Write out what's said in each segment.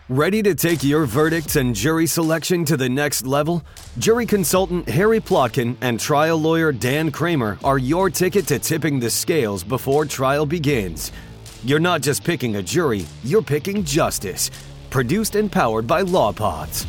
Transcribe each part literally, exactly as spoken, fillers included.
Ready to take your verdicts and jury selection to the next level? Jury consultant Harry Plotkin and trial lawyer Dan Kramer are your ticket to tipping the scales before trial begins. You're not just picking a jury, you're picking justice. Produced and powered by LawPods.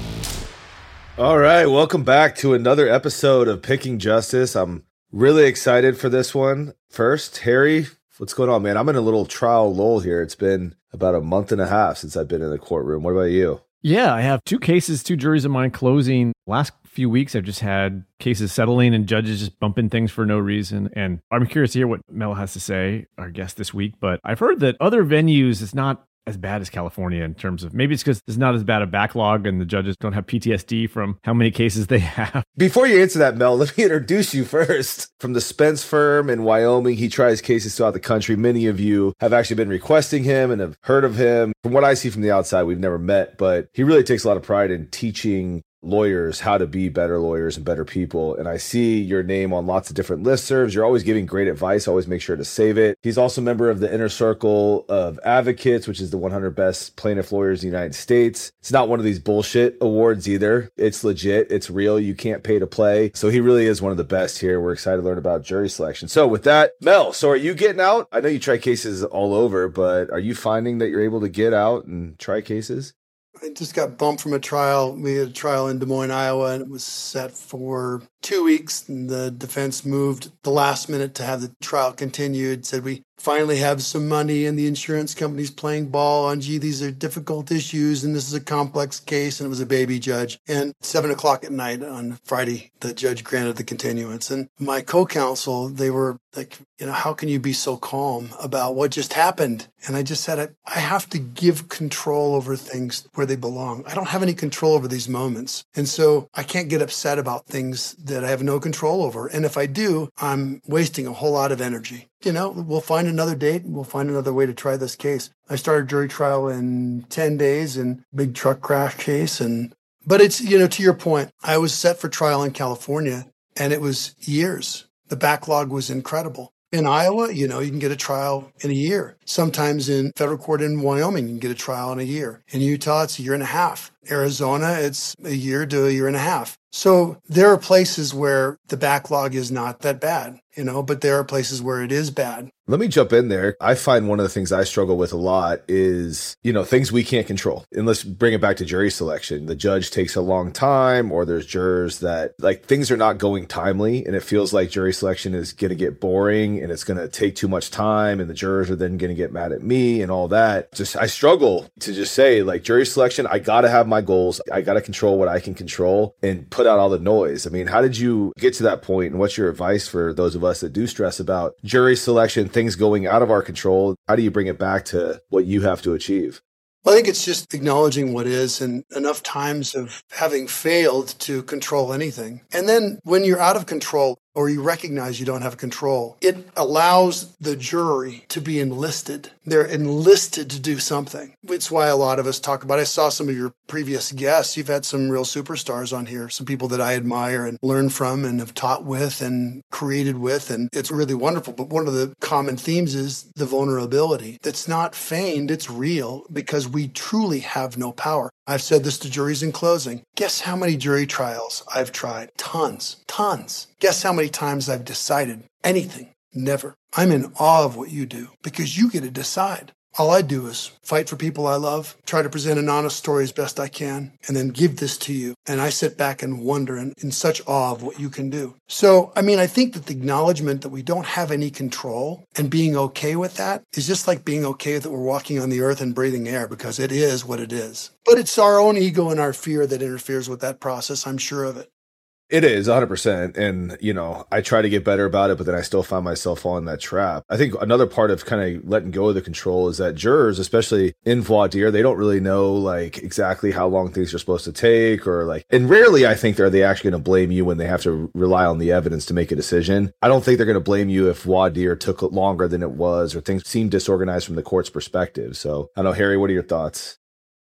All right, welcome back to another episode of Picking Justice. I'm really excited for this one. First, Harry, what's going on, man? I'm in a little trial lull here. It's been about a month and a half since I've been in the courtroom. What about you? Yeah, I have two cases, two juries of mine closing. Last few weeks, I've just had cases settling and judges just bumping things for no reason. And I'm curious to hear what Mel has to say, our guest this week. But I've heard that other venues, it's not as bad as California in terms of, maybe it's because there's not as bad a backlog and the judges don't have P T S D from how many cases they have. Before you answer that, Mel, let me introduce you first. From the Spence firm in Wyoming, he tries cases throughout the country. Many of you have actually been requesting him and have heard of him. From what I see from the outside, we've never met, but he really takes a lot of pride in teaching lawyers how to be better lawyers and better people. And I see your name on lots of different listservs. You're always giving great advice. Always make sure to save it. He's also a member of the Inner Circle of Advocates, which is the one hundred best plaintiff lawyers in the United States. It's not one of these bullshit awards either. It's legit. It's real. You can't pay to play. So he really is one of the best here. We're excited to learn about jury selection. So with that, Mel, so are you getting out? I know you try cases all over, but are you finding that you're able to get out and try cases? I just got bumped from a trial. We had a trial in Des Moines, Iowa, and it was set for two weeks. And the defense moved the last minute to have the trial continued, said we finally have some money and the insurance company's playing ball on, gee, these are difficult issues and this is a complex case. And it was a baby judge. And seven o'clock at night on Friday, the judge granted the continuance. And my co-counsel, they were like, you know, how can you be so calm about what just happened? And I just said, I, I have to give control over things where they belong. I don't have any control over these moments. And so I can't get upset about things that I have no control over. And if I do, I'm wasting a whole lot of energy. You know, we'll find another date and we'll find another way to try this case. I started jury trial in ten days in big truck crash case. And, but it's, you know, to your point, I was set for trial in California and it was years. The backlog was incredible. In Iowa, you know, you can get a trial in a year. Sometimes in federal court in Wyoming, you can get a trial in a year. In Utah, it's a year and a half. Arizona, it's a year to a year and a half. So there are places where the backlog is not that bad, you know, but there are places where it is bad. Let me jump in there. I find one of the things I struggle with a lot is, you know, things we can't control. And let's bring it back to jury selection. The judge takes a long time, or there's jurors that like things are not going timely and it feels like jury selection is going to get boring and it's going to take too much time and the jurors are then going to get mad at me and all that. Just, I struggle to just say like jury selection, I got to have my goals. I got to control what I can control and put out all the noise. I mean, how did you get to that point? And what's your advice for those of us that do stress about jury selection, things going out of our control? How do you bring it back to what you have to achieve? Well, I think it's just acknowledging what is and enough times of having failed to control anything. And then when you're out of control or you recognize you don't have control, it allows the jury to be enlisted. They're enlisted to do something. It's why a lot of us talk about, I saw some of your previous guests. You've had some real superstars on here, some people that I admire and learn from and have taught with and created with. And it's really wonderful. But one of the common themes is the vulnerability. That's not feigned, it's real because we truly have no power. I've said this to juries in closing. Guess how many jury trials I've tried? Tons, tons. Guess how many times I've decided anything? Never. I'm in awe of what you do because you get to decide. All I do is fight for people I love, try to present an honest story as best I can, and then give this to you. And I sit back and wonder and in such awe of what you can do. So, I mean, I think that the acknowledgement that we don't have any control and being okay with that is just like being okay that we're walking on the earth and breathing air because it is what it is. But it's our own ego and our fear that interferes with that process. I'm sure of it. It is one hundred percent. And, you know, I try to get better about it, but then I still find myself falling in that trap. I think another part of kind of letting go of the control is that jurors, especially in voir dire, they don't really know like exactly how long things are supposed to take or like, and rarely I think are they actually going to blame you when they have to rely on the evidence to make a decision. I don't think they're going to blame you if voir dire took longer than it was or things seem disorganized from the court's perspective. So I don't know, Harry, what are your thoughts?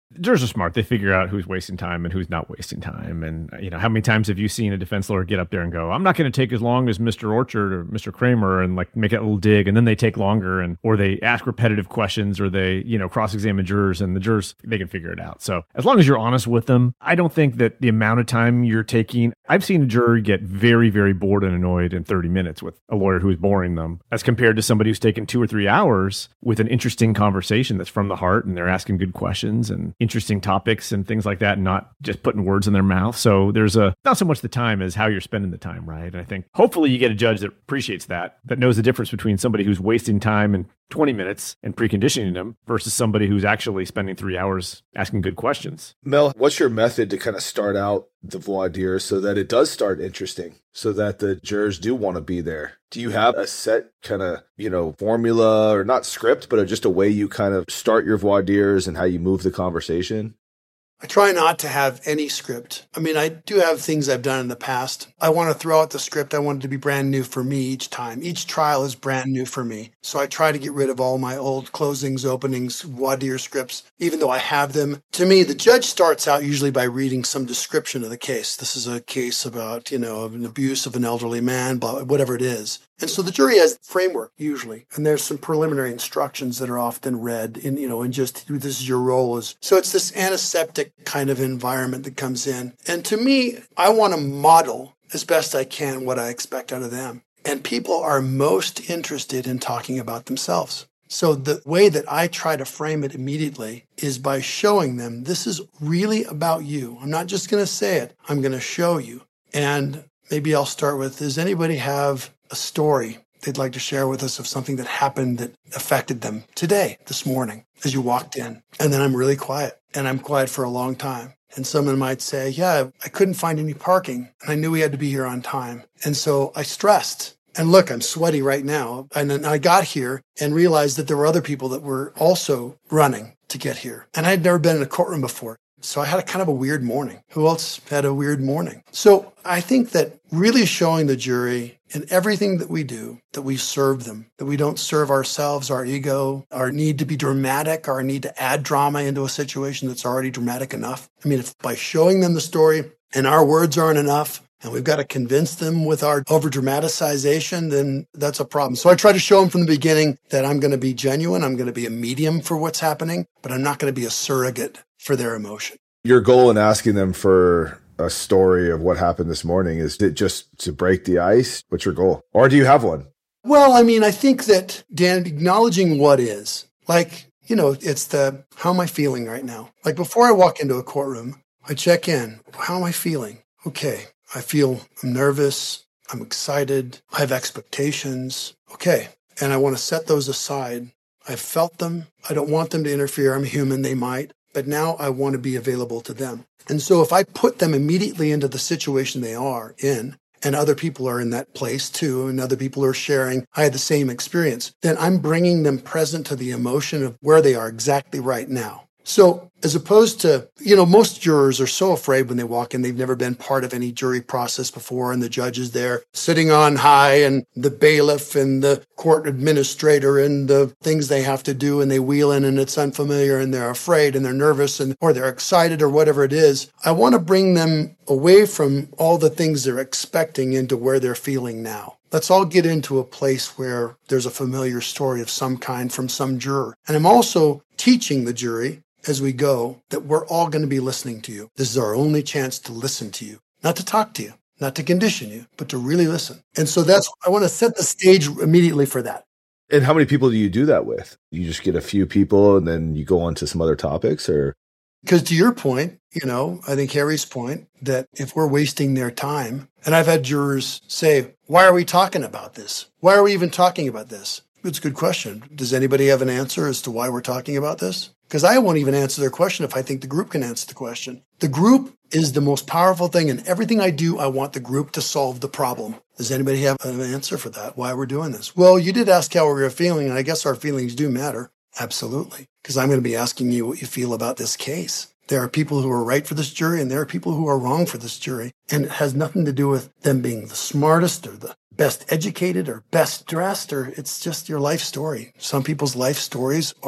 Jurors are smart. They figure out who's wasting time and who's not wasting time. And, you know, how many times have you seen a defense lawyer get up there and go, I'm not going to take as long as Mister Orchard or Mister Kramer, and like make a little dig, and then they take longer, and or they ask repetitive questions, or they, you know, cross-examine jurors, and the jurors, they can figure it out. So as long as you're honest with them, I don't think that the amount of time you're taking, I've seen a juror get very, very bored and annoyed in thirty minutes with a lawyer who is boring them, as compared to somebody who's taken two or three hours with an interesting conversation that's from the heart, and they're asking good questions and interesting topics and things like that, and not just putting words in their mouth. So there's a, not so much the time as how you're spending the time, right? And I think hopefully you get a judge that appreciates that, that knows the difference between somebody who's wasting time and twenty minutes and preconditioning them versus somebody who's actually spending three hours asking good questions. Mel, what's your method to kind of start out the voir dire so that it does start interesting, so that the jurors do want to be there? Do you have a set kind of, you know, formula, or not script, but just a way you kind of start your voir dires and how you move the conversation? I try not to have any script. I mean, I do have things I've done in the past. I want to throw out the script. I want it to be brand new for me each time. Each trial is brand new for me. So I try to get rid of all my old closings, openings, voir dire scripts, even though I have them. To me, the judge starts out usually by reading some description of the case. This is a case about, you know, an abuse of an elderly man, blah, whatever it is. And so the jury has framework usually, and there's some preliminary instructions that are often read in, you know, and just this is your role is. So it's this antiseptic kind of environment that comes in. And to me, I want to model as best I can what I expect out of them. And people are most interested in talking about themselves. So the way that I try to frame it immediately is by showing them this is really about you. I'm not just going to say it. I'm going to show you. And maybe I'll start with, does anybody have a story they'd like to share with us of something that happened that affected them today, this morning, as you walked in? And then I'm really quiet, and I'm quiet for a long time. And someone might say, yeah, I couldn't find any parking, and I knew we had to be here on time. And so I stressed. And look, I'm sweaty right now. And then I got here and realized that there were other people that were also running to get here. And I had never been in a courtroom before. So I had a kind of a weird morning. Who else had a weird morning? So I think that really showing the jury in everything that we do, that we serve them, that we don't serve ourselves, our ego, our need to be dramatic, our need to add drama into a situation that's already dramatic enough. I mean, if by showing them the story and our words aren't enough, and we've got to convince them with our over-dramatization, then that's a problem. So I try to show them from the beginning that I'm going to be genuine, I'm going to be a medium for what's happening, but I'm not going to be a surrogate for their emotion. Your goal in asking them for a story of what happened this morning, is it just to break the ice? What's your goal? Or do you have one? Well, I mean, I think that, Dan, acknowledging what is, like, you know, it's the, how am I feeling right now? Like before I walk into a courtroom, I check in. How am I feeling? Okay. I feel I'm nervous, I'm excited, I have expectations. Okay, and I want to set those aside. I've felt them. I don't want them to interfere. I'm human, they might. But now I want to be available to them. And so if I put them immediately into the situation they are in, and other people are in that place too, and other people are sharing, I had the same experience, then I'm bringing them present to the emotion of where they are exactly right now. So as opposed to, you know, most jurors are so afraid when they walk in, they've never been part of any jury process before, and the judge is there sitting on high, and the bailiff and the court administrator and the things they have to do, and they wheel in and it's unfamiliar and they're afraid and they're nervous and or they're excited or whatever it is. I want to bring them away from all the things they're expecting into where they're feeling now. Let's all get into a place where there's a familiar story of some kind from some juror. And I'm also teaching the jury as we go that we're all going to be listening to you. This is our only chance to listen to you, not to talk to you, not to condition you, but to really listen. And so that's, I want to set the stage immediately for that. And how many people do you do that with? You just get a few people and then you go on to some other topics, or? Because to your point, you know, I think Harry's point that if we're wasting their time, and I've had jurors say, why are we talking about this? Why are we even talking about this? It's a good question. Does anybody have an answer as to why we're talking about this? Because I won't even answer their question if I think the group can answer the question. The group is the most powerful thing, and everything I do, I want the group to solve the problem. Does anybody have an answer for that, why we're doing this? Well, you did ask how we were feeling, and I guess our feelings do matter. Absolutely. Because I'm going to be asking you what you feel about this case. There are people who are right for this jury, and there are people who are wrong for this jury. And it has nothing to do with them being the smartest or the best educated or best dressed, or it's just your life story. Some people's life stories are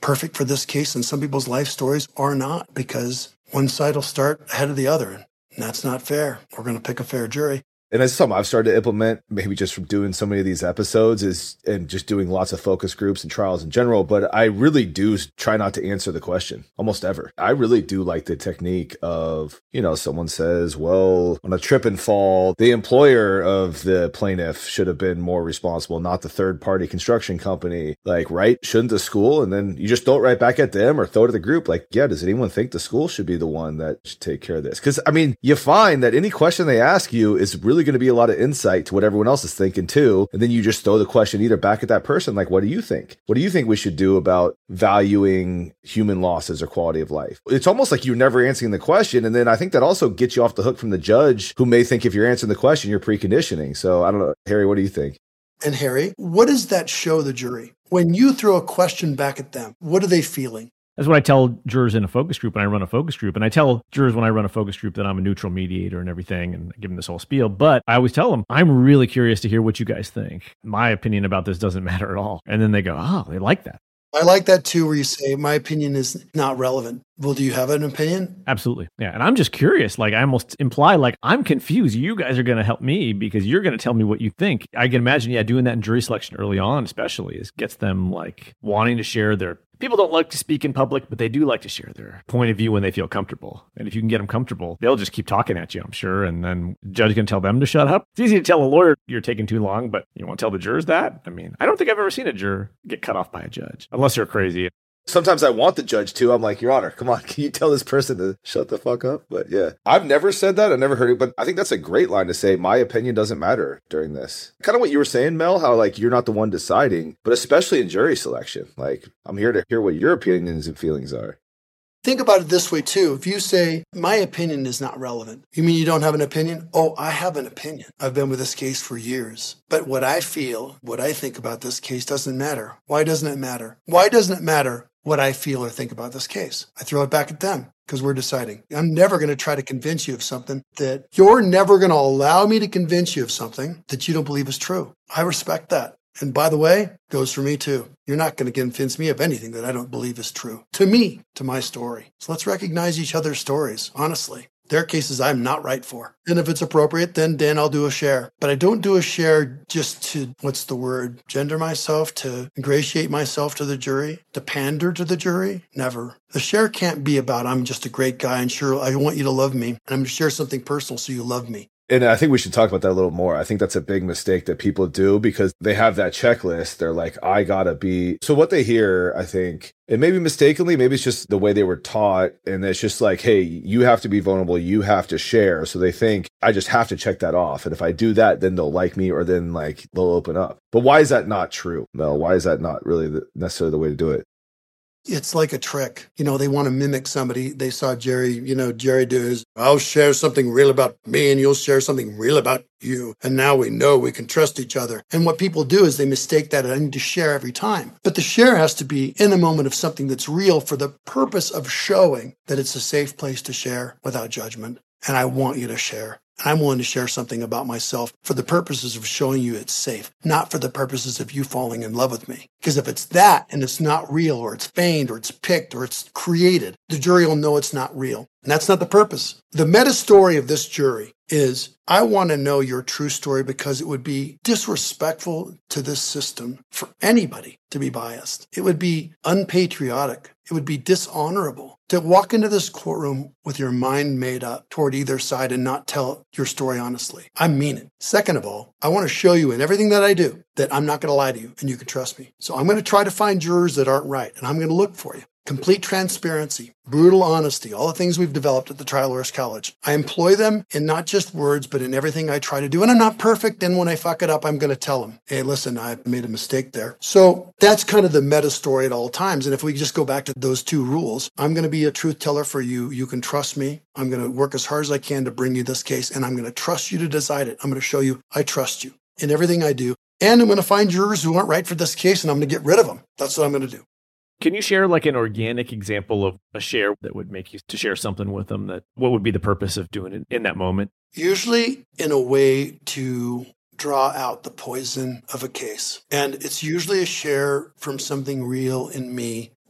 perfect for this case, and some people's life stories are not, because one side will start ahead of the other. And that's not fair. We're going to pick a fair jury. And that's something I've started to implement, maybe just from doing so many of these episodes is, and just doing lots of focus groups and trials in general. But I really do try not to answer the question almost ever. I really do like the technique of, you know, someone says, well, on a trip and fall, the employer of the plaintiff should have been more responsible, not the third party construction company. Like, right? Shouldn't the school? And then you just throw it right back at them or throw it at the group. Like, yeah, does anyone think the school should be the one that should take care of this? Because, I mean, you find that any question they ask you is really going to be a lot of insight to what everyone else is thinking too. And then you just throw the question either back at that person, like, what do you think? What do you think we should do about valuing human losses or quality of life? It's almost like you're never answering the question. And then I think that also gets you off the hook from the judge, who may think if you're answering the question, you're preconditioning. So I don't know. Harry, what do you think? And Harry, what does that show the jury? When you throw a question back at them, what are they feeling? That's what I tell jurors in a focus group when I run a focus group. And I tell jurors when I run a focus group that I'm a neutral mediator and everything, and I give them this whole spiel. But I always tell them, I'm really curious to hear what you guys think. My opinion about this doesn't matter at all. And then they go, oh, they like that. I like that too, where you say, my opinion is not relevant. Well, do you have an opinion? Absolutely. Yeah. And I'm just curious. Like, I almost imply, like, I'm confused. You guys are going to help me because you're going to tell me what you think. I can imagine, yeah, doing that in jury selection early on, especially, is gets them like wanting to share their. People don't like to speak in public, but they do like to share their point of view when they feel comfortable. And if you can get them comfortable, they'll just keep talking at you, I'm sure. And then the judge can tell them to shut up. It's easy to tell a lawyer you're taking too long, but you want to tell the jurors that? I mean, I don't think I've ever seen a juror get cut off by a judge, unless they're crazy. Sometimes I want the judge to. I'm like, Your Honor, come on, can you tell this person to shut the fuck up? But yeah, I've never said that. I never heard it, but I think that's a great line to say. My opinion doesn't matter during this. Kind of what you were saying, Mel, how like you're not the one deciding, but especially in jury selection. Like, I'm here to hear what your opinions and feelings are. Think about it this way, too. If you say, my opinion is not relevant, you mean you don't have an opinion? Oh, I have an opinion. I've been with this case for years. But what I feel, what I think about this case doesn't matter. Why doesn't it matter? Why doesn't it matter what I feel or think about this case? I throw it back at them because we're deciding. I'm never going to try to convince you of something that you're never going to allow me to convince you of something that you don't believe is true. I respect that. And by the way, goes for me too. You're not going to convince me of anything that I don't believe is true. To me, to my story. So let's recognize each other's stories, honestly. There are cases I'm not right for. And if it's appropriate, then, then I'll do a share. But I don't do a share just to, what's the word, gender myself, to ingratiate myself to the jury, to pander to the jury. Never. The share can't be about, I'm just a great guy and sure, I want you to love me. And I'm going to share something personal so you love me. And I think we should talk about that a little more. I think that's a big mistake that people do because they have that checklist. They're like, I gotta be. So what they hear, I think, and maybe mistakenly, maybe it's just the way they were taught. And it's just like, hey, you have to be vulnerable. You have to share. So they think I just have to check that off. And if I do that, then they'll like me or then like they'll open up. But why is that not true, Mel? Why is that not really the, necessarily the way to do it? It's like a trick. You know, they want to mimic somebody. They saw Jerry, you know, Jerry do his, I'll share something real about me and you'll share something real about you. And now we know we can trust each other. And what people do is they mistake that I need to share every time. But the share has to be in a moment of something that's real for the purpose of showing that it's a safe place to share without judgment. And I want you to share. I'm willing to share something about myself for the purposes of showing you it's safe, not for the purposes of you falling in love with me. Because if it's that and it's not real or it's feigned or it's picked or it's created, the jury will know it's not real. And that's not the purpose. The meta story of this jury is I want to know your true story because it would be disrespectful to this system for anybody to be biased. It would be unpatriotic. It would be dishonorable to walk into this courtroom with your mind made up toward either side and not tell your story honestly. I mean it. Second of all, I want to show you in everything that I do that I'm not going to lie to you and you can trust me. So I'm going to try to find jurors that aren't right and I'm going to look for you. Complete transparency, brutal honesty, all the things we've developed at the Trial Lawyers College. I employ them in not just words, but in everything I try to do. And I'm not perfect. And when I fuck it up, I'm going to tell them, hey, listen, I made a mistake there. So that's kind of the meta story at all times. And if we just go back to those two rules, I'm going to be a truth teller for you. You can trust me. I'm going to work as hard as I can to bring you this case. And I'm going to trust you to decide it. I'm going to show you I trust you in everything I do. And I'm going to find jurors who aren't right for this case, and I'm going to get rid of them. That's what I'm going to do. Can you share like an organic example of a share that would make you to share something with them? That what would be the purpose of doing it in that moment? Usually in a way to draw out the poison of a case. And it's usually a share from something real in me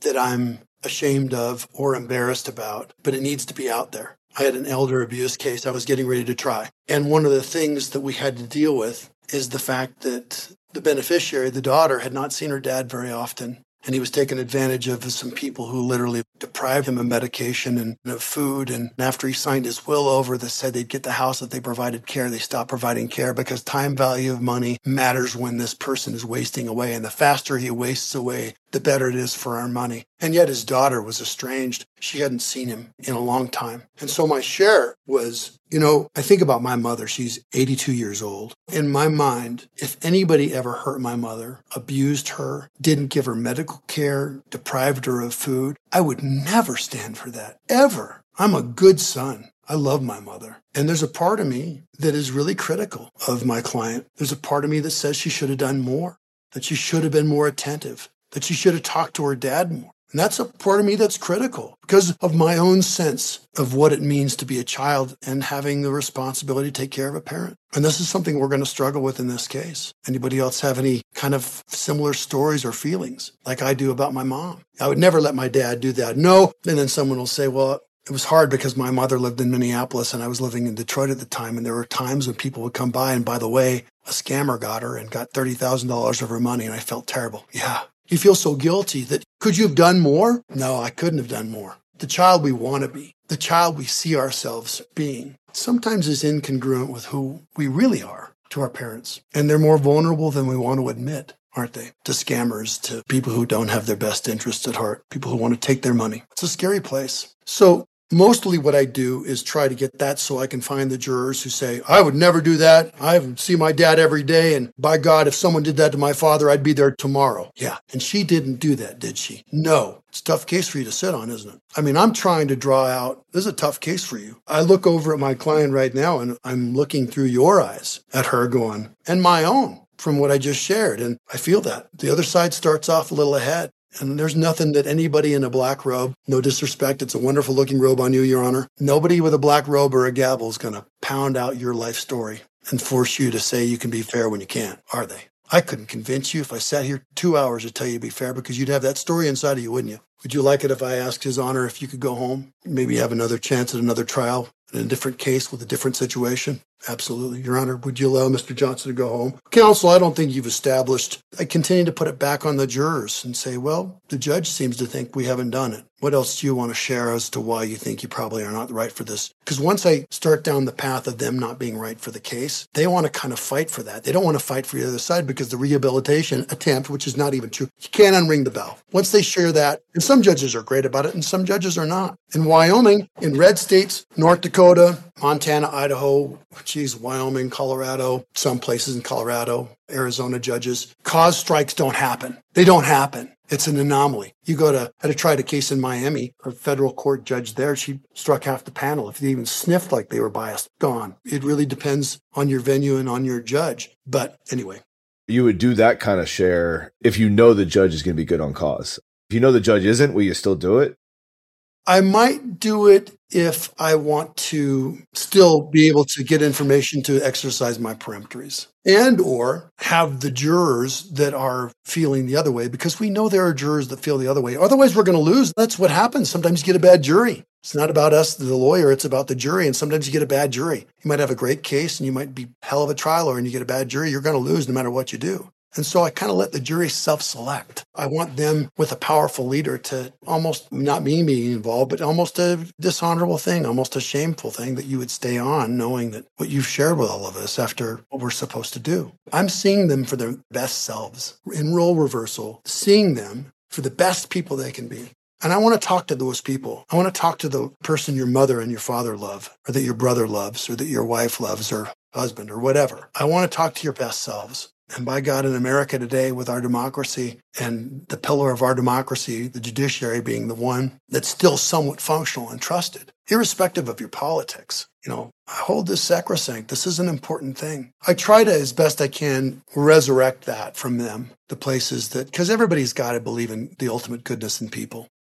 that I'm ashamed of or embarrassed about, but it needs to be out there. I had an elder abuse case I was getting ready to try. And one of the things that we had to deal with is the fact that the beneficiary, the daughter, had not seen her dad very often. And he was taking advantage of some people who literally deprived him of medication and of food. And after he signed his will over that said they'd get the house that they provided care, they stopped providing care because time value of money matters when this person is wasting away. And the faster he wastes away, the better it is for our money. And yet his daughter was estranged. She hadn't seen him in a long time. And so my share was, you know, I think about my mother. She's eighty-two years old. In my mind, if anybody ever hurt my mother, abused her, didn't give her medical care, deprived her of food, I would never stand for that, ever. I'm a good son. I love my mother. And there's a part of me that is really critical of my client. There's a part of me that says she should have done more, that she should have been more attentive, that she should have talked to her dad more. And that's a part of me that's critical because of my own sense of what it means to be a child and having the responsibility to take care of a parent. And this is something we're going to struggle with in this case. Anybody else have any kind of similar stories or feelings like I do about my mom? I would never let my dad do that. No. And then someone will say, well, it was hard because my mother lived in Minneapolis and I was living in Detroit at the time. And there were times when people would come by and, by the way, a scammer got her and got thirty thousand dollars of her money. And I felt terrible. Yeah. You feel so guilty that could you have done more? No, I couldn't have done more. The child we want to be, the child we see ourselves being, sometimes is incongruent with who we really are to our parents. And they're more vulnerable than we want to admit, aren't they? To scammers, to people who don't have their best interests at heart, people who want to take their money. It's a scary place. So mostly what I do is try to get that so I can find the jurors who say, I would never do that. I see my dad every day. And by God, if someone did that to my father, I'd be there tomorrow. Yeah. And she didn't do that, did she? No. It's a tough case for you to sit on, isn't it? I mean, I'm trying to draw out, this is a tough case for you. I look over at my client right now and I'm looking through your eyes at her going, and my own from what I just shared. And I feel that. The other side starts off a little ahead. And there's nothing that anybody in a black robe, no disrespect, it's a wonderful looking robe on you, Your Honor. Nobody with a black robe or a gavel is going to pound out your life story and force you to say you can be fair when you can't, are they? I couldn't convince you if I sat here two hours to tell you to be fair because you'd have that story inside of you, wouldn't you? Would you like it if I asked His Honor if you could go home, maybe have another chance at another trial in a different case with a different situation? Absolutely. Your Honor, would you allow Mister Johnson to go home? Counsel, I don't think you've established. I continue to put it back on the jurors and say, well, the judge seems to think we haven't done it. What else do you want to share as to why you think you probably are not right for this? Because once I start down the path of them not being right for the case, they want to kind of fight for that. They don't want to fight for the other side because the rehabilitation attempt, which is not even true, you can't unring the bell. Once they share that, and some judges are great about it and some judges are not. In Wyoming, in red states, North Dakota, Montana, Idaho, geez, Wyoming, Colorado, some places in Colorado, Arizona judges, cause strikes don't happen. They don't happen. It's an anomaly. You go to, I had tried a case in Miami, a federal court judge there, she struck half the panel. If they even sniffed like they were biased, gone. It really depends on your venue and on your judge. But anyway. You would do that kind of share if you know the judge is going to be good on cause. If you know the judge isn't, will you still do it? I might do it if I want to still be able to get information to exercise my peremptories and or have the jurors that are feeling the other way, because we know there are jurors that feel the other way. Otherwise, we're going to lose. That's what happens. Sometimes you get a bad jury. It's not about us, the lawyer. It's about the jury. And sometimes you get a bad jury. You might have a great case and you might be hell of a trial lawyer and you get a bad jury. You're going to lose no matter what you do. And so I kind of let the jury self-select. I want them with a powerful leader to almost, not me being involved, but almost a dishonorable thing, almost a shameful thing that you would stay on knowing that what you've shared with all of us after what we're supposed to do. I'm seeing them for their best selves, in role reversal, seeing them for the best people they can be. And I want to talk to those people. I want to talk to the person your mother and your father love, or that your brother loves, or that your wife loves, or husband, or whatever. I want to talk to your best selves. And by God, in America today, with our democracy and the pillar of our democracy, the judiciary being the one that's still somewhat functional and trusted, irrespective of your politics, you know, I hold this sacrosanct. This is an important thing. I try to, as best I can, resurrect that from them, the places that, because everybody's got to believe in the ultimate goodness in people.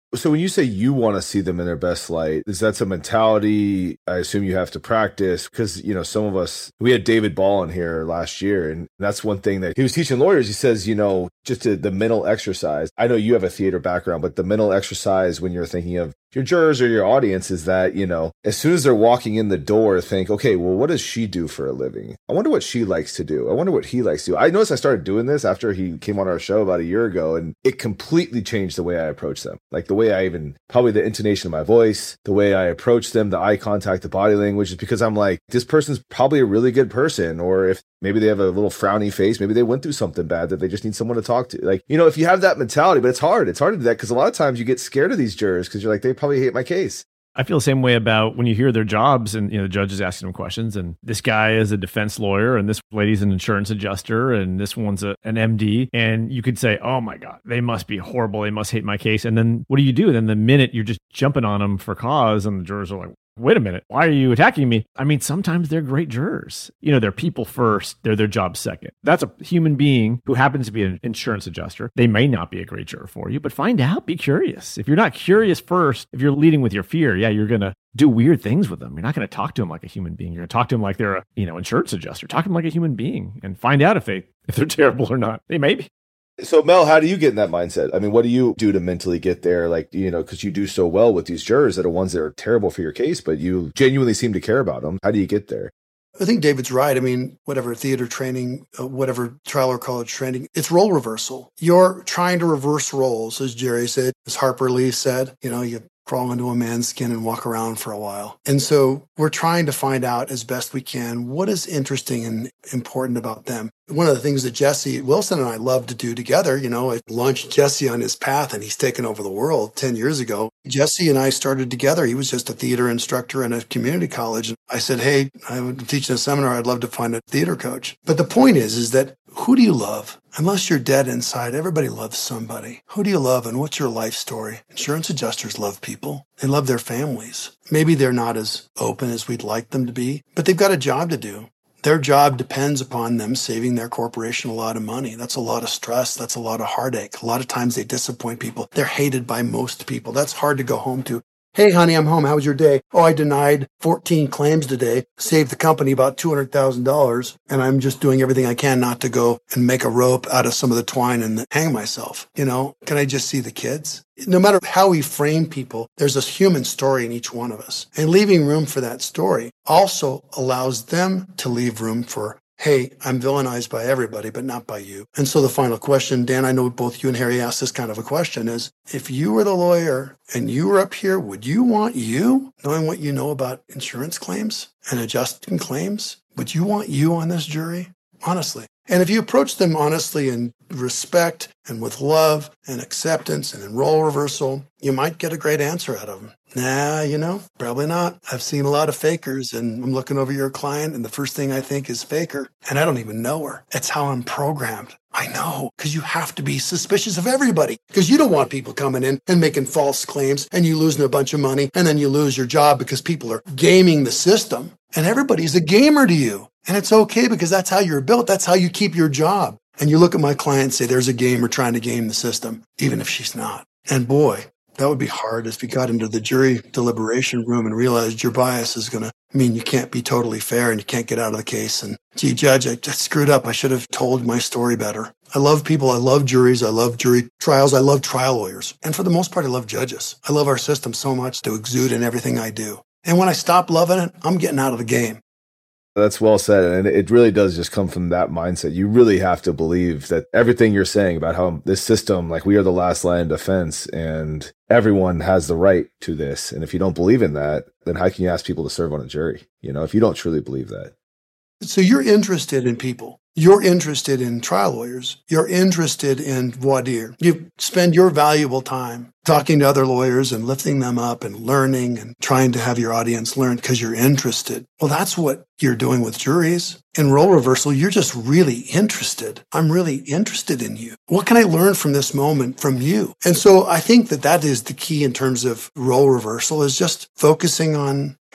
So when you say you want to see them in their best light, is that a mentality I assume you have to practice? Because, you know, some of us, we had David Ball in here last year, and that's one thing that he was teaching lawyers. He says, you know, just to, the mental exercise. I know you have a theater background, but the mental exercise when you're thinking of your jurors or your audience is that, you know, as soon as they're walking in the door, think, okay, well, what does she do for a living? I wonder what she likes to do. I wonder what he likes to do. I noticed I started doing this after he came on our show about a year ago, and it completely changed the way I approach them. Like the way I even, probably the intonation of my voice, the way I approach them, the eye contact, the body language, is because I'm like, this person's probably a really good person. Or if maybe they have a little frowny face, maybe they went through something bad that they just need someone to talk to. Like, you know, if you have that mentality, but it's hard. It's hard to do that because a lot of times you get scared of these jurors because you're like, they probably hate my case. I feel the same way about when you hear their jobs and, you know, the judge is asking them questions and this guy is a defense lawyer and this lady's an insurance adjuster and this one's a, an M D. And you could say, oh my God, they must be horrible. They must hate my case. And then what do you do? Then the minute you're just jumping on them for cause and the jurors are like, wait a minute, why are you attacking me? I mean, sometimes they're great jurors. You know, they're people first, they're their job second. That's a human being who happens to be an insurance adjuster. They may not be a great juror for you, but find out, be curious. If you're not curious first, if you're leading with your fear, yeah, you're going to do weird things with them. You're not going to talk to them like a human being. You're going to talk to them like they're a, you know, insurance adjuster. Talk to them like a human being and find out if they, if they're terrible or not. They may be. So Mel, how do you get in that mindset? I mean, what do you do to mentally get there? Like, you know, because you do so well with these jurors that are ones that are terrible for your case, but you genuinely seem to care about them. How do you get there? I think David's right. I mean, whatever theater training, uh, whatever trial or college training, it's role reversal. You're trying to reverse roles, as Jerry said, as Harper Lee said. You know, you crawl into a man's skin and walk around for a while. And so we're trying to find out as best we can what is interesting and important about them. One of the things that Jesse Wilson and I love to do together, you know, I launched Jesse on his path and he's taken over the world ten years ago. Jesse and I started together. He was just a theater instructor in a community college. And I said, hey, I'm teaching a seminar. I'd love to find a theater coach. But the point is, is that who do you love? Unless you're dead inside, everybody loves somebody. Who do you love and what's your life story? Insurance adjusters love people. They love their families. Maybe they're not as open as we'd like them to be, but they've got a job to do. Their job depends upon them saving their corporation a lot of money. That's a lot of stress. That's a lot of heartache. A lot of times they disappoint people. They're hated by most people. That's hard to go home to. Hey, honey, I'm home. How was your day? Oh, I denied fourteen claims today, saved the company about two hundred thousand dollars, and I'm just doing everything I can not to go and make a rope out of some of the twine and hang myself. You know, can I just see the kids? No matter how we frame people, there's a human story in each one of us. And leaving room for that story also allows them to leave room for, hey, I'm villainized by everybody, but not by you. And so the final question, Dan, I know both you and Harry asked this kind of a question, is if you were the lawyer and you were up here, would you want you, knowing what you know about insurance claims and adjusting claims, would you want you on this jury? Honestly. And if you approach them honestly and respect and with love and acceptance and in role reversal, you might get a great answer out of them. Nah, you know, probably not. I've seen a lot of fakers and I'm looking over your client and the first thing I think is faker. And I don't even know her. It's how I'm programmed. I know, because you have to be suspicious of everybody because you don't want people coming in and making false claims and you losing a bunch of money and then you lose your job because people are gaming the system and everybody's a gamer to you. And it's okay because that's how you're built. That's how you keep your job. And you look at my client and say, there's a gamer trying to game the system, even if she's not. And boy, that would be hard if you got into the jury deliberation room and realized your bias is going to mean you can't be totally fair and you can't get out of the case. And gee, judge, I just screwed up. I should have told my story better. I love people. I love juries. I love jury trials. I love trial lawyers. And for the most part, I love judges. I love our system so much to exude in everything I do. And when I stop loving it, I'm getting out of the game. That's well said. And it really does just come from that mindset. You really have to believe that everything you're saying about how this system, like we are the last line of defense and everyone has the right to this. And if you don't believe in that, then how can you ask people to serve on a jury? You know, if you don't truly believe that. So you're interested in people. You're interested in trial lawyers. You're interested in voir dire. You spend your valuable time talking to other lawyers and lifting them up and learning and trying to have your audience learn because you're interested. Well, that's what you're doing with juries. In role reversal, you're just really interested. I'm really interested in you. What can I learn from this moment from you? And so I think that that is the key in terms of role reversal is just focusing on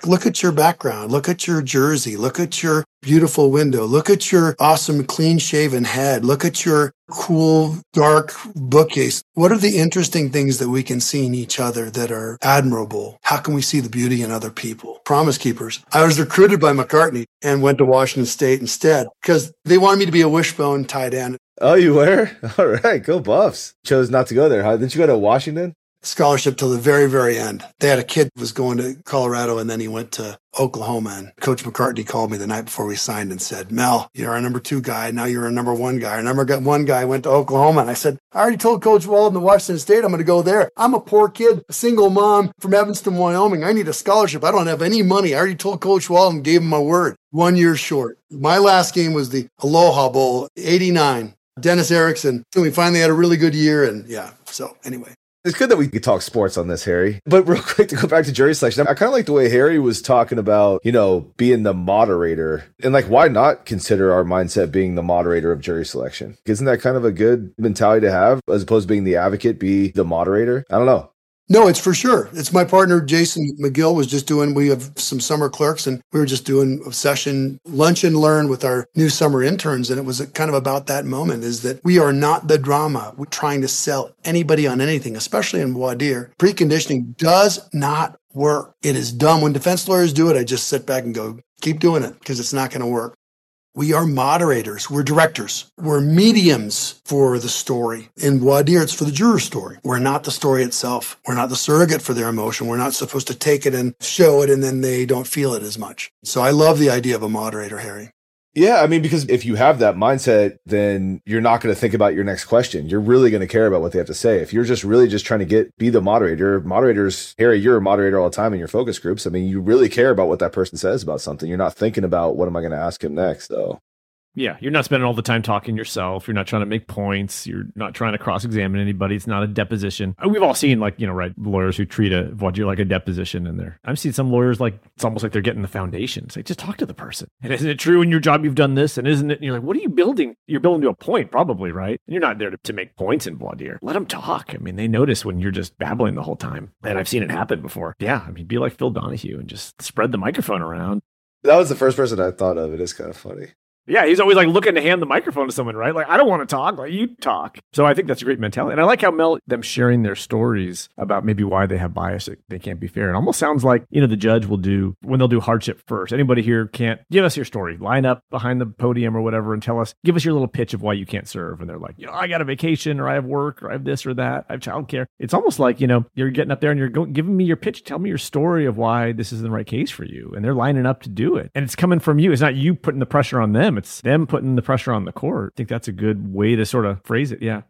Look at your background. Look at your jersey. Look at your beautiful window. Look at your awesome clean-shaven head. Look at your cool, dark bookcase. What are the interesting things that we can see in each other that are admirable? How can we see the beauty in other people? Promise Keepers. I was recruited by McCartney and went to Washington State instead because they wanted me to be a wishbone tight end. Oh, you were? All right, go Buffs. Chose not to go there, huh? Didn't you go to Washington? Scholarship till the very, very end. They had a kid who was going to Colorado and then he went to Oklahoma. And Coach McCartney called me the night before we signed and said, Mel, you're our number two guy. Now you're a number one guy. Our number one guy went to Oklahoma. And I said, I already told Coach Walden to Washington State I'm going to go there. I'm a poor kid, a single mom from Evanston, Wyoming. I need a scholarship. I don't have any money. I already told Coach Walden, gave him my word. One year short. My last game was the Aloha Bowl, eighty-nine. Dennis Erickson. We finally had a really good year. And yeah, so anyway. It's good that we could talk sports on this, Harry. But real quick, to go back to jury selection, I kind of like the way Harry was talking about, you know, being the moderator. And like, why not consider our mindset being the moderator of jury selection? Isn't that kind of a good mentality to have as opposed to being the advocate, be the moderator? I don't know. No, it's for sure. It's my partner, Jason McGill, was just doing, we have some summer clerks and we were just doing a session, lunch and learn with our new summer interns. And it was kind of about that moment is that we are not the drama. We're trying to sell anybody on anything, especially in voir dire. Preconditioning does not work. It is dumb. When defense lawyers do it, I just sit back and go, keep doing it because it's not going to work. We are moderators. We're directors. We're mediums for the story. In voir dire, it's for the juror story. We're not the story itself. We're not the surrogate for their emotion. We're not supposed to take it and show it and then they don't feel it as much. So I love the idea of a moderator, Harry. Yeah, I mean, because if you have that mindset, then you're not going to think about your next question. You're really going to care about what they have to say. If you're just really just trying to get, be the moderator, moderators, Harry, you're a moderator all the time in your focus groups. I mean, you really care about what that person says about something. You're not thinking about what am I going to ask him next, though. Yeah, you're not spending all the time talking yourself. You're not trying to make points. You're not trying to cross-examine anybody. It's not a deposition. We've all seen, like, you know, right, lawyers who treat a voir dire like a deposition in there. I've seen some lawyers, like, it's almost like they're getting the foundation. It's like, just talk to the person. And isn't it true in your job you've done this? And isn't it? And you're like, what are you building? You're building to a point, probably, right? And you're not there to, to make points in voir dire. Let them talk. I mean, they notice when you're just babbling the whole time. And I've seen it happen before. Yeah, I mean, be like Phil Donahue and just spread the microphone around. That was the first person I thought of. It is kind of funny. Yeah, he's always like looking to hand the microphone to someone, right? Like, I don't want to talk, like you talk. So I think that's a great mentality. And I like how Mel, them sharing their stories about maybe why they have bias, they can't be fair. It almost sounds like, you know, the judge will do, when they'll do hardship first. Anybody here can't, give us your story. Line up behind the podium or whatever and tell us, give us your little pitch of why you can't serve. And they're like, you know, I got a vacation or I have work or I have this or that. I have childcare. It's almost like, you know, you're getting up there and you're going, giving me your pitch. Tell me your story of why this is the right case for you. And they're lining up to do it. And it's coming from you. It's not you putting the pressure on them. It's them putting the pressure on the court. I think that's a good way to sort of phrase it. Yeah.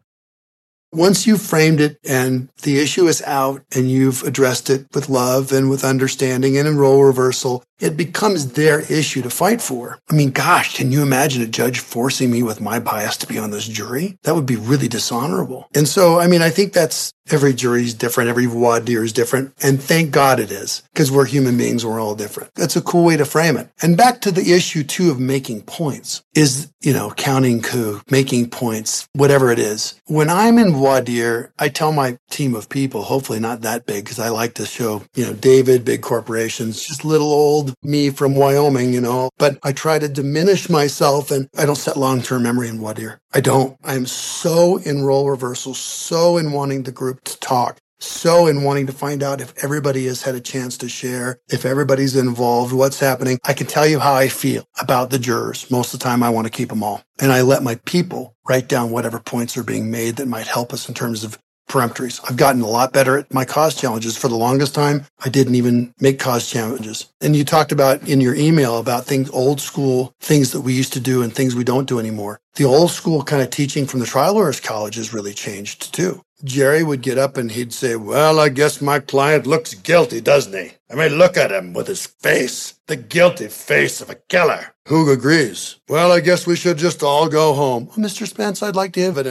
Once you've framed it and the issue is out and you've addressed it with love and with understanding and in role reversal, it becomes their issue to fight for. I mean, gosh, can you imagine a judge forcing me with my bias to be on this jury? That would be really dishonorable. And so, I mean, I think that's every jury is different. Every voir dire is different. And thank God it is, because we're human beings. We're all different. That's a cool way to frame it. And back to the issue, too, of making points is, you know, counting coup, making points, whatever it is. When I'm in voir dire, I tell my team of people, hopefully not that big, because I like to show, you know, David, big corporations, just little old me from Wyoming, you know, but I try to diminish myself and I don't set long-term memory in voir dire. I don't. I'm so in role reversal, so in wanting the group to talk, so in wanting to find out if everybody has had a chance to share, if everybody's involved, what's happening. I can tell you how I feel about the jurors. Most of the time, I want to keep them all. And I let my people write down whatever points are being made that might help us in terms of peremptories. I've gotten a lot better at my cause challenges. For the longest time, I didn't even make cause challenges. And you talked about in your email about things, old school things that we used to do and things we don't do anymore. The old school kind of teaching from the trial lawyers college has really changed too. Jerry would get up and he'd say, well, I guess my client looks guilty, doesn't he? I mean, look at him with his face, the guilty face of a killer. Who agrees? Well, I guess we should just all go home. Well, Mister Spence, I'd like the evidence.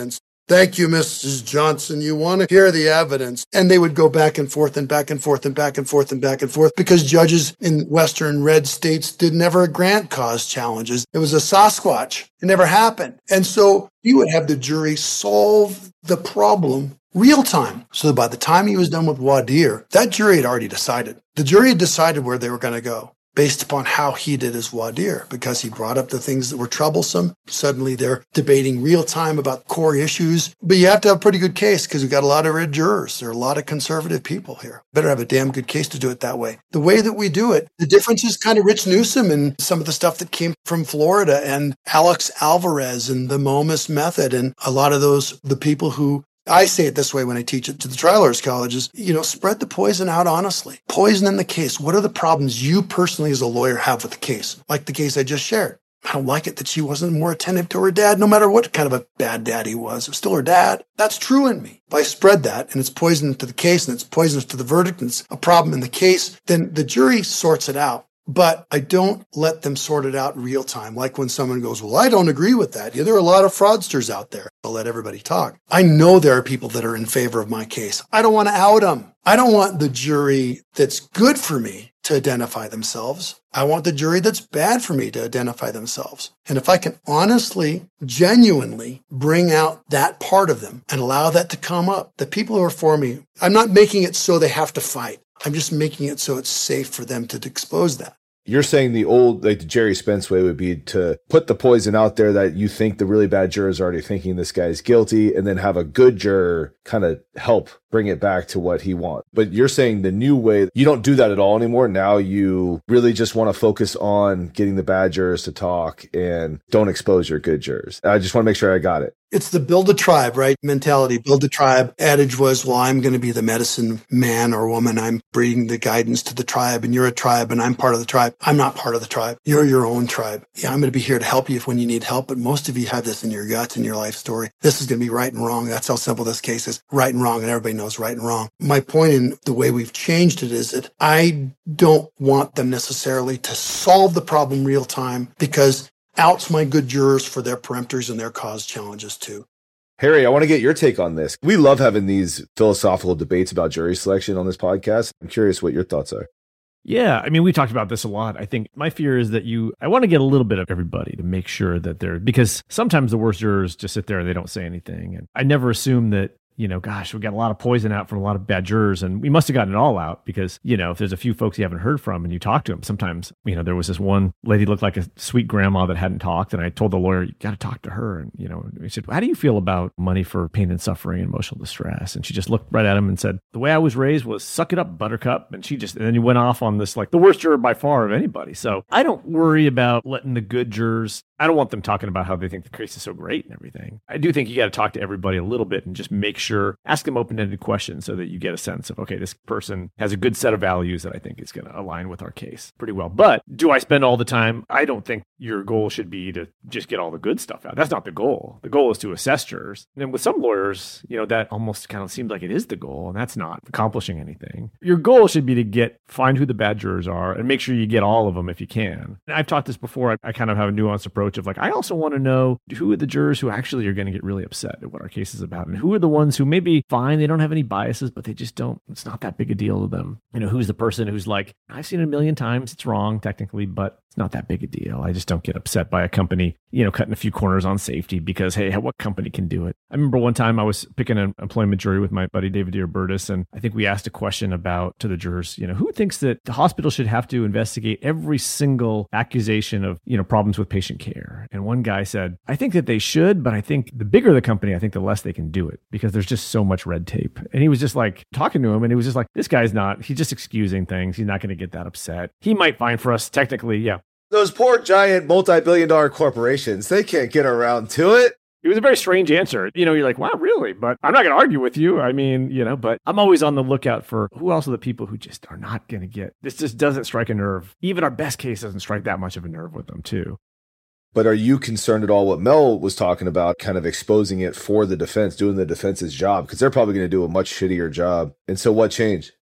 Thank you, Missus Johnson. You want to hear the evidence. And they would go back and forth and back and forth and back and forth and back and forth because judges in Western red states did never grant cause challenges. It was a Sasquatch. It never happened. And so you would have the jury solve the problem real time. So by the time he was done with voir dire, that jury had already decided. The jury had decided where they were going to go, based upon how he did his voir dire, because he brought up the things that were troublesome. Suddenly they're debating real time about core issues. But you have to have a pretty good case because we've got a lot of red jurors. There are a lot of conservative people here. Better have a damn good case to do it that way. The way that we do it, the difference is kind of Rich Newsom and some of the stuff that came from Florida and Alex Alvarez and the Momus method and a lot of those, the people who I say it this way when I teach it to the trial lawyers colleges, you know, spread the poison out honestly. Poison in the case. What are the problems you personally as a lawyer have with the case? Like the case I just shared. I don't like it that she wasn't more attentive to her dad, no matter what kind of a bad dad he was. It was still her dad. That's true in me. If I spread that and it's poison to the case and it's poisonous to the verdict and it's a problem in the case, then the jury sorts it out. But I don't let them sort it out in real time. Like when someone goes, well, I don't agree with that. Yeah, there are a lot of fraudsters out there. I'll let everybody talk. I know there are people that are in favor of my case. I don't want to out them. I don't want the jury that's good for me to identify themselves. I want the jury that's bad for me to identify themselves. And if I can honestly, genuinely bring out that part of them and allow that to come up, the people who are for me, I'm not making it so they have to fight. I'm just making it so it's safe for them to expose that. You're saying the old, like the Jerry Spence way would be to put the poison out there that you think the really bad jurors are already thinking this guy's guilty, and then have a good juror kind of help bring it back to what he wants. But you're saying the new way, you don't do that at all anymore. Now you really just want to focus on getting the bad jurors to talk and don't expose your good jurors. I just want to make sure I got it. It's the build a tribe, right? Mentality. Build a tribe. Adage was, well, I'm going to be the medicine man or woman. I'm bringing the guidance to the tribe, and you're a tribe, and I'm part of the tribe. I'm not part of the tribe. You're your own tribe. Yeah, I'm going to be here to help you if when you need help, but most of you have this in your guts, in your life story. This is going to be right and wrong. That's how simple this case is. Right and wrong, and everybody knows right and wrong. My point in the way we've changed it is that I don't want them necessarily to solve the problem real time, because outs my good jurors for their peremptories and their cause challenges too. Harry, I want to get your take on this. We love having these philosophical debates about jury selection on this podcast. I'm curious what your thoughts are. Yeah, I mean, we talked about this a lot. I think my fear is that you, I want to get a little bit of everybody to make sure that they're, because sometimes the worst jurors just sit there and they don't say anything. And I never assume that, you know, gosh, we got a lot of poison out from a lot of bad jurors, and we must have gotten it all out because, you know, if there's a few folks you haven't heard from and you talk to them, sometimes, you know, there was this one lady looked like a sweet grandma that hadn't talked, and I told the lawyer, you got to talk to her. And, you know, he said, how do you feel about money for pain and suffering and emotional distress? And she just looked right at him and said, the way I was raised was suck it up, buttercup. And she just, and then he went off on this, like the worst juror by far of anybody. So I don't worry about letting the good jurors, I don't want them talking about how they think the case is so great and everything. I do think you got to talk to everybody a little bit and just make sure, ask them open-ended questions so that you get a sense of, okay, this person has a good set of values that I think is going to align with our case pretty well. But do I spend all the time? I don't think your goal should be to just get all the good stuff out. That's not the goal. The goal is to assess jurors. And with some lawyers, you know, that almost kind of seems like it is the goal, and that's not accomplishing anything. Your goal should be to get, find who the bad jurors are and make sure you get all of them if you can. And I've taught this before. I, I kind of have a nuanced approach of like, I also want to know who are the jurors who actually are going to get really upset at what our case is about, and who are the ones who maybe fine, they don't have any biases, but they just don't, it's not that big a deal to them. You know, who's the person who's like, I've seen it a million times, it's wrong technically, but it's not that big a deal. I just don't get upset by a company, you know, cutting a few corners on safety because, hey, what company can do it? I remember one time I was picking an employment jury with my buddy David Dearbertis, and I think we asked a question about to the jurors, you know, who thinks that the hospital should have to investigate every single accusation of, you know, problems with patient care? And one guy said, I think that they should, but I think the bigger the company, I think the less they can do it because there's just so much red tape. And he was just like talking to him, and he was just like, this guy's not, he's just excusing things. He's not going to get that upset. He might find for us technically, yeah. Those poor giant multi-billion dollar corporations, they can't get around to it. It was a very strange answer. You know, you're like, wow, really? But I'm not going to argue with you. I mean, you know, but I'm always on the lookout for who else are the people who just are not going to get, this just doesn't strike a nerve. Even our best case doesn't strike that much of a nerve with them too. But are you concerned at all what Mel was talking about, kind of exposing it for the defense, doing the defense's job? Because they're probably going to do a much shittier job. And so what changed?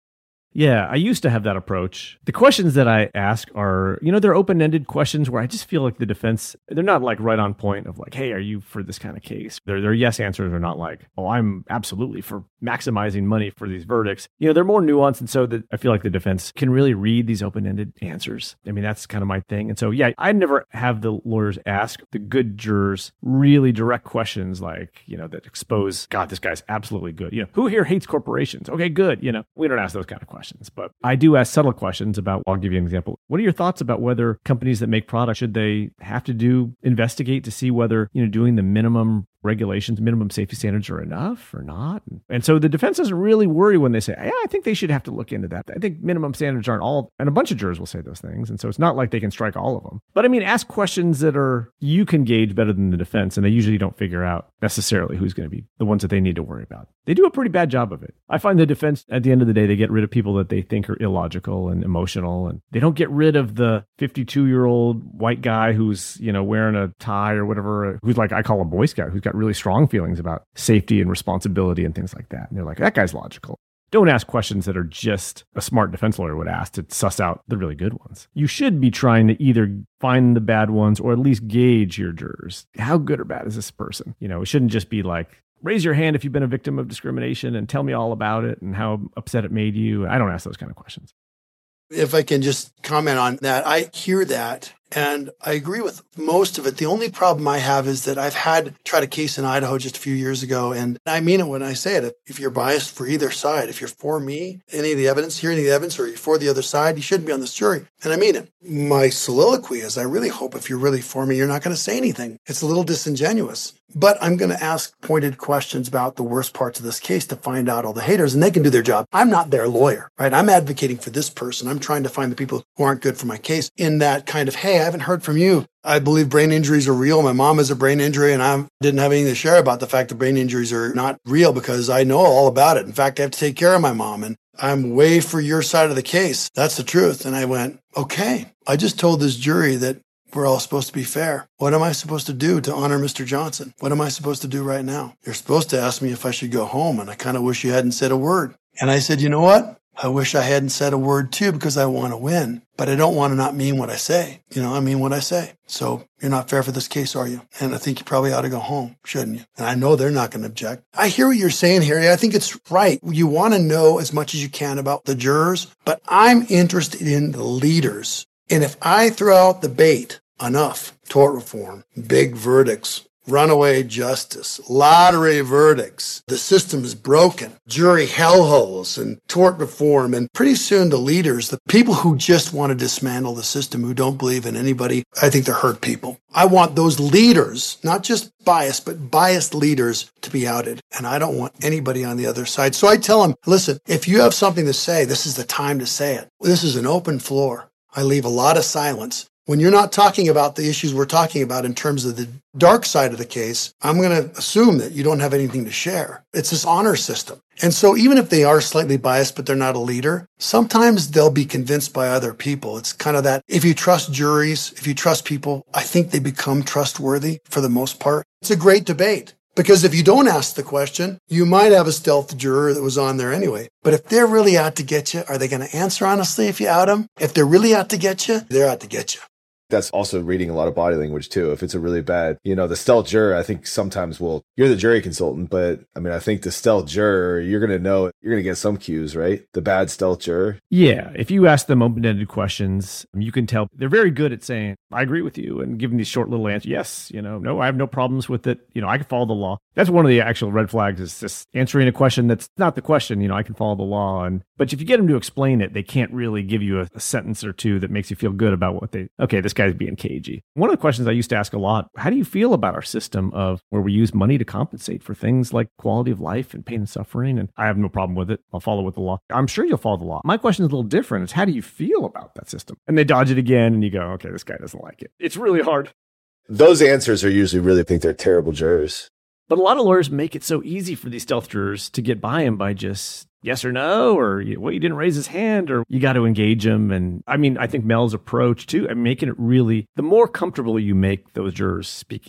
Yeah, I used to have that approach. The questions that I ask are, you know, they're open-ended questions where I just feel like the defense, they're not like right on point of like, hey, are you for this kind of case? They're, they're yes answers are not like, oh, I'm absolutely for maximizing money for these verdicts. You know, they're more nuanced. And so that I feel like the defense can really read these open-ended answers. I mean, that's kind of my thing. And so, yeah, I never have the lawyers ask the good jurors really direct questions like, you know, that expose, God, this guy's absolutely good. You know, who here hates corporations? Okay, good. You know, we don't ask those kind of questions. But I do ask subtle questions about, I'll give you an example. What are your thoughts about whether companies that make products, should they have to do, investigate to see whether, you know, doing the minimum regulations, minimum safety standards are enough or not? And so the defense doesn't really worry when they say, yeah, I think they should have to look into that. I think minimum standards aren't all, and a bunch of jurors will say those things. And so it's not like they can strike all of them. But I mean, ask questions that are, you can gauge better than the defense, and they usually don't figure out necessarily who's going to be the ones that they need to worry about. They do a pretty bad job of it. I find the defense, at the end of the day, they get rid of people that they think are illogical and emotional, and they don't get rid of the fifty-two-year-old white guy who's, you know, wearing a tie or whatever, who's like, I call a Boy Scout, who's got really strong feelings about safety and responsibility and things like that. And they're like, that guy's logical. Don't ask questions that are just a smart defense lawyer would ask to suss out the really good ones. You should be trying to either find the bad ones or at least gauge your jurors. How good or bad is this person? You know, it shouldn't just be like, raise your hand if you've been a victim of discrimination and tell me all about it and how upset it made you. I don't ask those kind of questions. If I can just comment on that, I hear that. And I agree with most of it. The only problem I have is that I've had tried a case in Idaho just a few years ago. And I mean it when I say it. If you're biased for either side, if you're for me, any of the evidence, hearing the evidence, or you're for the other side, you shouldn't be on this jury. And I mean it. My soliloquy is I really hope if you're really for me, you're not going to say anything. It's a little disingenuous. But I'm going to ask pointed questions about the worst parts of this case to find out all the haters, and they can do their job. I'm not their lawyer, right? I'm advocating for this person. I'm trying to find the people who aren't good for my case in that kind of, hey, I haven't heard from you. I believe brain injuries are real. My mom has a brain injury, and I didn't have anything to share about the fact that brain injuries are not real because I know all about it. In fact, I have to take care of my mom, and I'm way for your side of the case. That's the truth. And I went, okay, I just told this jury that we're all supposed to be fair. What am I supposed to do to honor Mister Johnson? What am I supposed to do right now? You're supposed to ask me if I should go home, and I kind of wish you hadn't said a word. And I said, you know what? I wish I hadn't said a word too, because I want to win, but I don't want to not mean what I say. You know, I mean what I say. So you're not fair for this case, are you? And I think you probably ought to go home, shouldn't you? And I know they're not going to object. I hear what you're saying, Harry. I think it's right. You want to know as much as you can about the jurors, but I'm interested in the leaders. And if I throw out the bait, enough, tort reform, big verdicts, runaway justice, lottery verdicts, the system is broken, jury hellholes, and tort reform, and pretty soon the leaders, the people who just want to dismantle the system, who don't believe in anybody, I think they're hurt people. I want those leaders, not just biased, but biased leaders, to be outed. And I don't want anybody on the other side. So I tell them, listen, if you have something to say, this is the time to say it. This is an open floor. I leave a lot of silence. When you're not talking about the issues we're talking about in terms of the dark side of the case, I'm going to assume that you don't have anything to share. It's this honor system. And so even if they are slightly biased, but they're not a leader, sometimes they'll be convinced by other people. It's kind of that, if you trust juries, if you trust people, I think they become trustworthy for the most part. It's a great debate. Because if you don't ask the question, you might have a stealth juror that was on there anyway. But if they're really out to get you, are they going to answer honestly if you out them? If they're really out to get you, they're out to get you. That's also reading a lot of body language too. If it's a really bad, you know, the stealth juror, I think sometimes will, you're the jury consultant, but I mean, I think the stealth juror, you're going to know, you're going to get some cues, right? The bad stealth juror. Yeah. If you ask them open-ended questions, you can tell they're very good at saying, I agree with you, and giving these short little answers. Yes, you know, no, I have no problems with it. You know, I can follow the law. That's one of the actual red flags, is just answering a question that's not the question. You know, I can follow the law. And, but if you get them to explain it, they can't really give you a, a sentence or two that makes you feel good about what they, okay, this guy's being cagey. One of the questions I used to ask a lot, how do you feel about our system of where we use money to compensate for things like quality of life and pain and suffering? And I have no problem with it. I'll follow with the law. I'm sure you'll follow the law. My question is a little different. It's how do you feel about that system? And they dodge it again, and you go, okay, this guy doesn't like it. It's really hard. Those answers are usually really think they're terrible jurors. But a lot of lawyers make it so easy for these stealth jurors to get by him by just yes or no, or well, you didn't raise his hand, or you got to engage him. And I mean, I think Mel's approach too, I'm making it really, the more comfortable you make those jurors speaking up,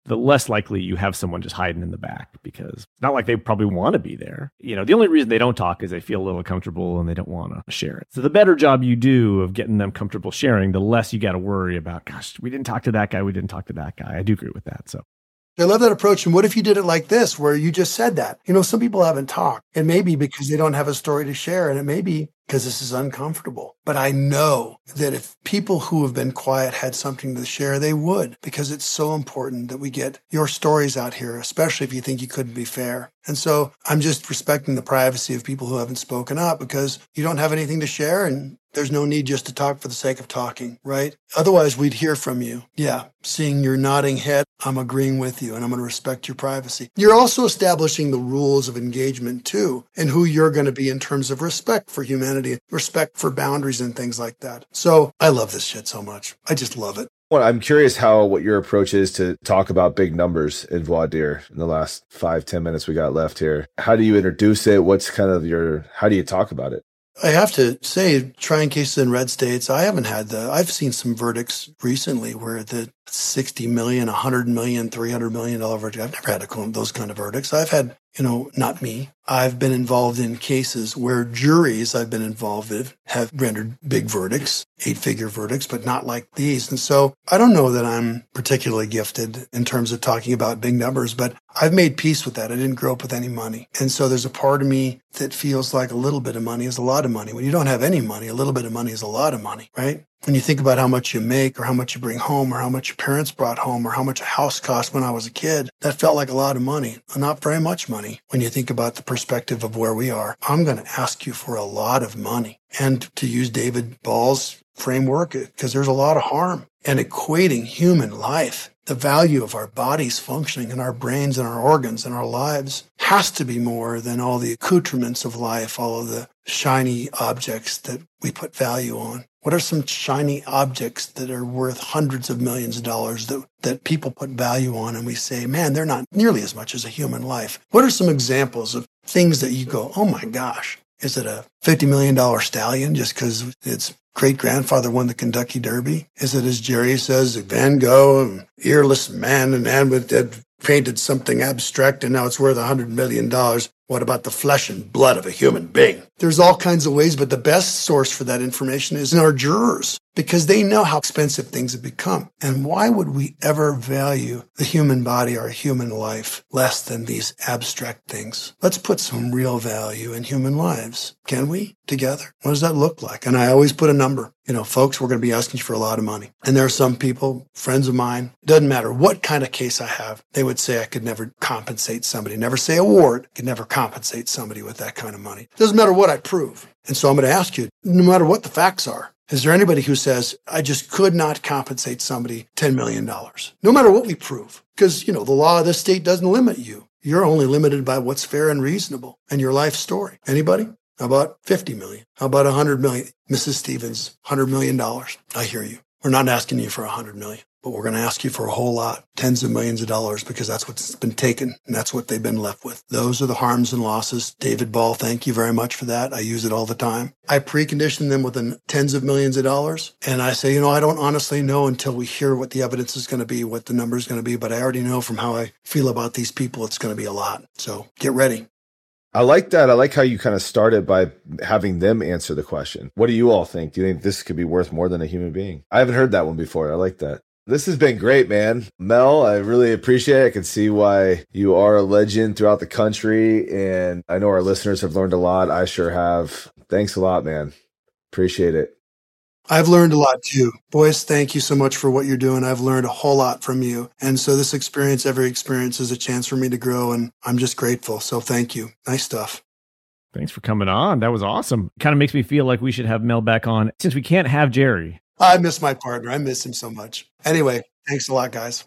the less likely you have someone just hiding in the back, because it's not like they probably want to be there. You know, the only reason they don't talk is they feel a little comfortable and they don't want to share it. So the better job you do of getting them comfortable sharing, the less you got to worry about, gosh, we didn't talk to that guy. We didn't talk to that guy. I do agree with that. So I love that approach. And what if you did it like this, where you just said that? You know, some people haven't talked. It may be because they don't have a story to share, and it may be because this is uncomfortable. But I know that if people who have been quiet had something to share, they would, because it's so important that we get your stories out here, especially if you think you couldn't be fair. And so I'm just respecting the privacy of people who haven't spoken up, because you don't have anything to share, and there's no need just to talk for the sake of talking, right? Otherwise, we'd hear from you. Yeah, seeing your nodding head, I'm agreeing with you, and I'm going to respect your privacy. You're also establishing the rules of engagement, too, and who you're going to be in terms of respect for humanity, respect for boundaries and things like that. So I love this shit so much. I just love it. Well, I'm curious how what your approach is to talk about big numbers in voir dire in the last five, ten minutes we got left here. How do you introduce it? What's kind of your, how do you talk about it? I have to say, trying cases in red states, I haven't had the, I've seen some verdicts recently where the sixty million, one hundred million, three hundred million dollars verdict. I've never had those kind of verdicts. I've had, you know, not me. I've been involved in cases where juries I've been involved with have rendered big verdicts, eight-figure verdicts, but not like these. And so I don't know that I'm particularly gifted in terms of talking about big numbers, but I've made peace with that. I didn't grow up with any money. And so there's a part of me that feels like a little bit of money is a lot of money. When you don't have any money, a little bit of money is a lot of money, right? When you think about how much you make or how much you bring home or how much your parents brought home or how much a house cost when I was a kid, that felt like a lot of money. Not very much money when you think about the perspective of where we are. I'm going to ask you for a lot of money. And to use David Ball's framework, because there's a lot of harm. And equating human life, the value of our bodies functioning and our brains and our organs and our lives has to be more than all the accoutrements of life, all of the shiny objects that we put value on. What are some shiny objects that are worth hundreds of millions of dollars that, that people put value on and we say, man, they're not nearly as much as a human life? What are some examples of things that you go, oh my gosh, is it a fifty million dollars stallion just because its great-grandfather won the Kentucky Derby? Is it, as Jerry says, Van Gogh, an earless man and man with that painted something abstract and now it's worth one hundred million dollars? What about the flesh and blood of a human being? There's all kinds of ways, but the best source for that information is in our jurors, because they know how expensive things have become. And why would we ever value the human body or human life less than these abstract things? Let's put some real value in human lives. Can we? Together? What does that look like? And I always put a number. You know, folks, we're going to be asking you for a lot of money. And there are some people, friends of mine, doesn't matter what kind of case I have, they would say I could never compensate somebody, never say award, could never compensate somebody with that kind of money. Doesn't matter what I prove. And so I'm going to ask you, no matter what the facts are, is there anybody who says, I just could not compensate somebody ten million dollars? No matter what we prove. Because, you know, the law of this state doesn't limit you. You're only limited by what's fair and reasonable and your life story. Anybody? How about fifty million? How about one hundred million? Missus Stevens, one hundred million dollars. I hear you. We're not asking you for one hundred million, but we're going to ask you for a whole lot, tens of millions of dollars, because that's what's been taken and that's what they've been left with. Those are the harms and losses. David Ball, thank you very much for that. I use it all the time. I precondition them within tens of millions of dollars. And I say, you know, I don't honestly know until we hear what the evidence is going to be, what the number is going to be, but I already know from how I feel about these people, it's going to be a lot. So get ready. I like that. I like how you kind of started by having them answer the question. What do you all think? Do you think this could be worth more than a human being? I haven't heard that one before. I like that. This has been great, man. Mel, I really appreciate it. I can see why you are a legend throughout the country, and I know our listeners have learned a lot. I sure have. Thanks a lot, man. Appreciate it. I've learned a lot too. Boys, thank you so much for what you're doing. I've learned a whole lot from you. And so this experience, every experience is a chance for me to grow, and I'm just grateful. So thank you. Nice stuff. Thanks for coming on. That was awesome. Kind of makes me feel like we should have Mel back on since we can't have Jerry. I miss my partner. I miss him so much. Anyway, thanks a lot, guys.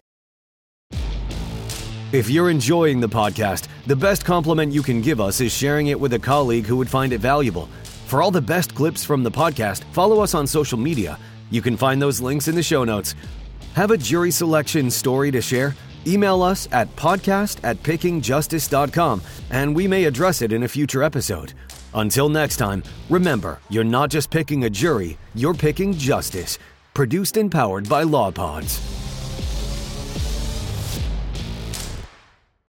If you're enjoying the podcast, the best compliment you can give us is sharing it with a colleague who would find it valuable. For all the best clips from the podcast, follow us on social media. You can find those links in the show notes. Have a jury selection story to share? Email us at podcast at picking justice dot com, and we may address it in a future episode. Until next time, remember, you're not just picking a jury, you're picking justice. Produced and powered by Law Pods.